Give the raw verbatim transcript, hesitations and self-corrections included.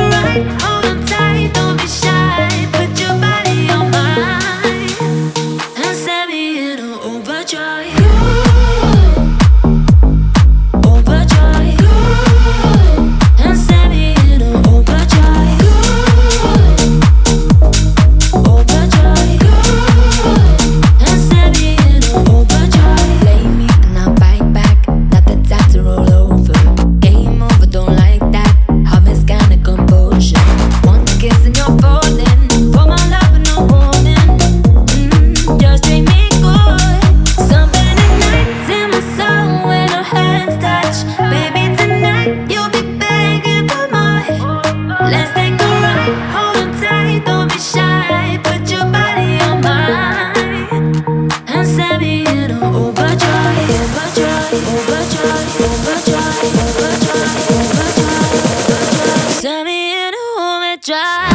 right, hold on tight, don't be shy. Put your body on mine and set me in an overdrive. Overdrive. And set me in an overdrive. Overdrive. And set me in an overdrive. Play me and I'll bite back. Not the type to roll over. Game over, don't like that. Heart is kinda composure. One kiss and you're falling. For my love and no warning. Mm, just treat me good. Something ignites in my soul when our hands touch. Baby, tonight you'll be begging for more. Let's take a ride, hold on tight, don't be shy. Put your body on mine and set me in an overdrive. Overdrive, overdrive, overdrive, overdrive, overdrive, overdrive. Set me in an overdrive.